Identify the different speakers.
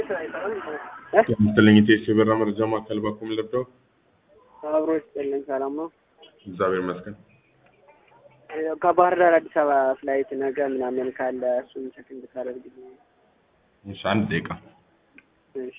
Speaker 1: የምትለኝ ቴስ የበራ መረጃ ማዕከል ባኩም ለብደው
Speaker 2: አብሮ ይስጥልኝ። ሰላም ነው?
Speaker 1: እግዚአብሔር ይመስገን።
Speaker 2: ከባህር ዳር አዲስ አበባ ፍላይት ነገ ምናምን ካለ እሱን ቼክ እንድታደርግልኝ።
Speaker 1: እሺ፣ አንድ ደቂቃ።
Speaker 2: እሺ።